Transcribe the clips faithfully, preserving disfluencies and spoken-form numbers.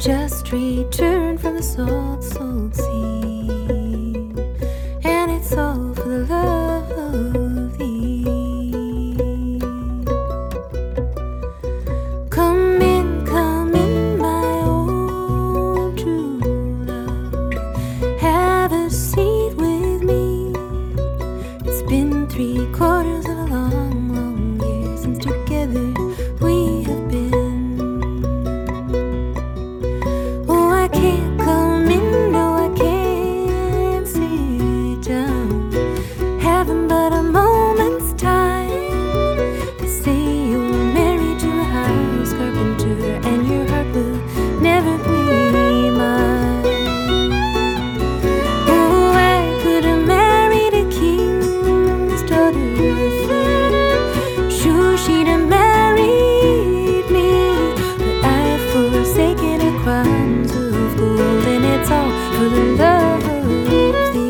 just returned from the salt, salt sea, and it's all for the love of thee. Come in, come in, my old true love, have a seat with me. It's been three quarters of a long, long year since together we have been. I can't come in, no, I can't sit down, having but a moment's time. They say you're married to a house carpenter, and your heart will never be mine. Oh, I could have married a king's daughter fair. Sure, she'd have married me, but I've forsaken her crimes, and it's all for the love of thee.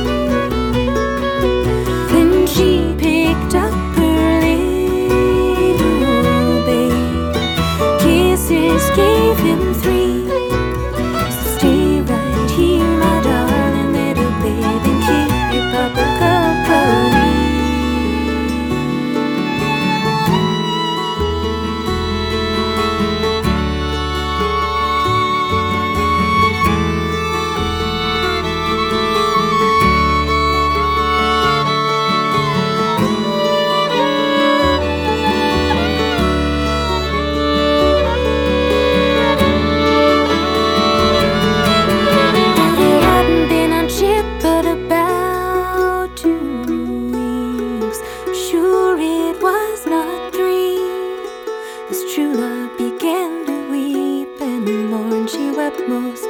Then she picked up her little babe, kisses gave him three. So stay right here, my darling little babe, and keep your papa company. As true love began to weep and mourn, she wept most